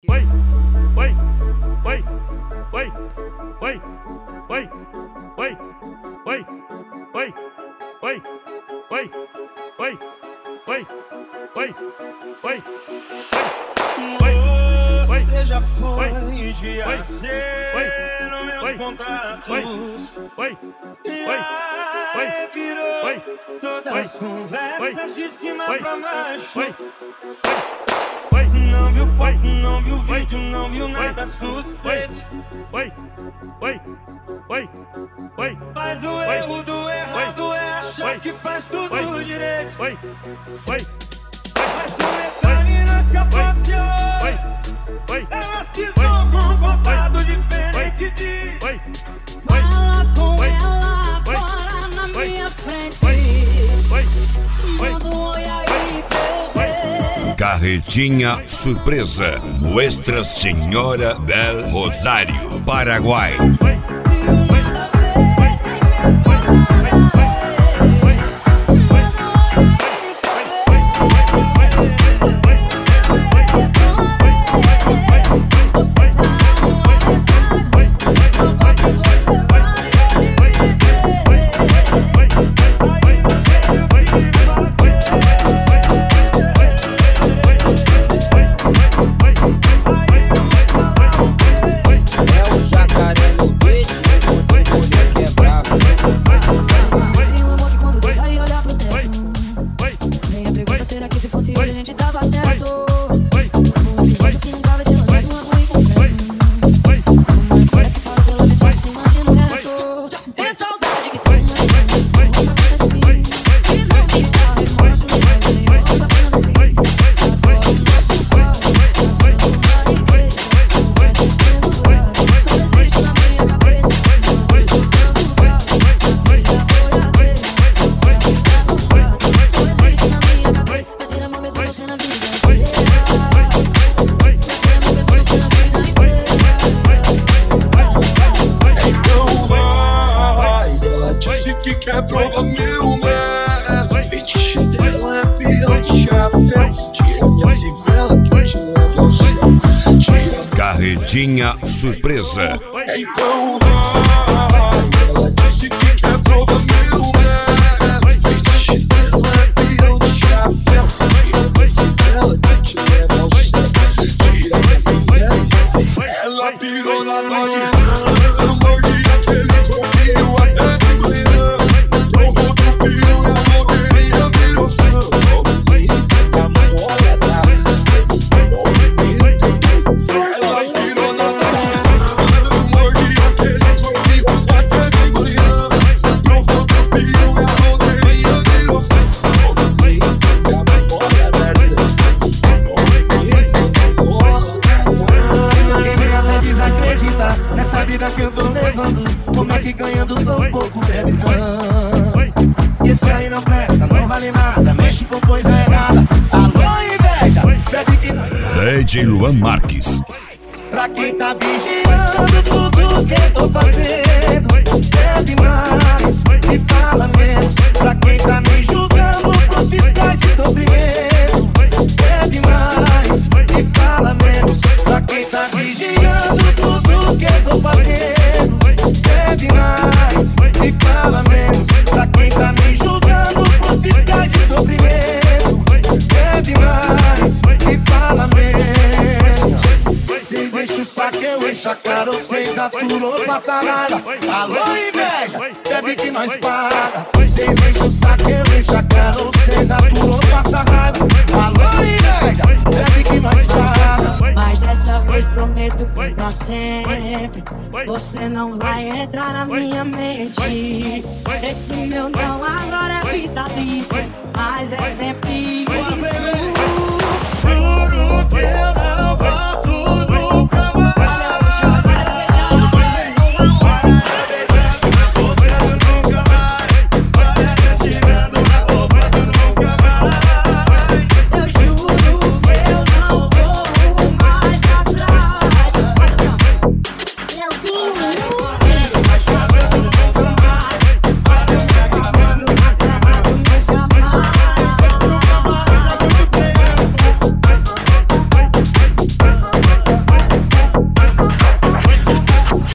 Oi, oi, oi, oi, oi, oi, oi, oi, oi, oi, oi, oi, oi, oi, oi. Você já foi de AC nos meus contatos. Já virou todas as conversas de cima pra baixo. Não viu foto, não viu vídeo, não viu nada suspeito. Mas o erro do errado é achar que faz tudo direito. Mas no detalhe não escapou do seu olho. Ela cismou com um contado diferente de... Fala com ela agora na minha frente. Manda um oi aí pra eu ver. Carretinha Surpresa, Nuestra Senhora del Rosário, Paraguai. Será que se fosse hoje a gente tava certo? Um episódio que nunca vai ser lançado, um amor incompleto. Uma história que fala pela metade, se imagina o resto. É saudade que tu não gosta de mim. E não me dá remorso, não vai nem volta pra no fim. Agora o nosso quarto, fazendo uma igreja. Não vai te perdoar, só existe na minha cabeça. Nós dois tocando barro, na frente da boiadeira. Não sabe que tá no quarto, só existe na minha cabeça. Vai ser amor mesmo não ser na vida inteira. Vai ser amor mesmo não ser na vida inteira. Então vai, ela disse que quer provar meu mel. Fetiche dela é peão de chapéu. Tira minha fivela que eu te levo ao céu. Tira Carretinha Surpresa. então vai, ela disse que quer provar meu mel. Fetiche dela é peão de chapéu. Tira minha fivela que eu te levo ao céu. Tira minha fivela. Ela pirou na noite. Mordi aquele copinho até de manhã. Provou do pio e a blogueirinha virou fã. Movimento da memória da movimento. Ela pirou na noite. Mordi aquele copinho até de manhã. Provou do pio e a blogueirinha virou fã. Movimento da memória da Quem vem até desacredita nessa vida que eu tô levando. Como é que ganhando tão pouco bebe tanto? E esse aí não presta, não vale nada, mexe com coisa errada. Alô, inveja, bebe que nós. DJ Luan Marques. Pra quem tá vigiando tudo que eu tô fazendo, bebe mais e fala menos. Pra quem tá me julgando por fiscais de sofrimento, bebe mais e fala menos. Pra quem tá vigiando tudo que eu tô fazendo, bebe mais e fala menos. Pra quem tá me julgando por fiscais de sofrimento, bebe mais e fala menos. Vocês enchem o saco, eu encho a cara. Vocês aturam, passa raiva. Alô, inveja, bebe que nós paga. Vocês enchem o saco, eu encho a cara. Vocês aturam, passa raiva. Alô, inveja, bebe que nós paga. Mas dessa vez prometo que pra sempre você não vai entrar na minha mente. Esse meu não agora é vitalício, mas é sempre isso. Juro que eu não